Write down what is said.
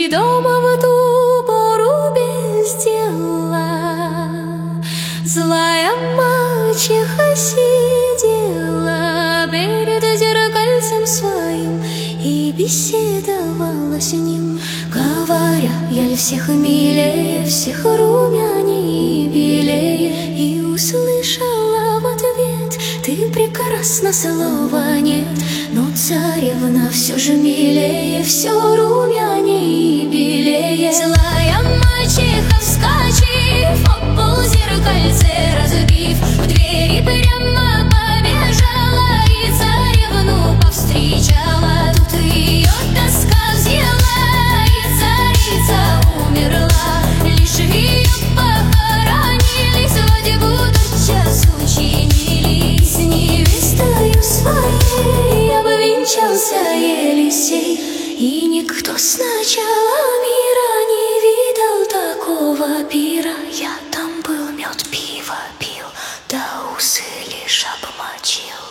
И дома в ту пору без дела злая мачеха сидела перед зеркальцем своим и беседовала с ним, говоря: я ли всех милее, всех румяней и белее. И услышала в ответ: ты прекрасна, слова нет, но царевна все же милее, все румяней и белее. Злая мачеха, вскочив, об пол зеркальце разбив, в двери прямо побежала и царевну повстречала. Тут ее тоска взяла, и царица умерла. Лишь ее похоронили, свадьбу тотчас учинили. С невестою своей обвенчался Елисей, и никто сначала мира не видал такого пира. Я там был, мед пиво пил, да усы лишь обмочил.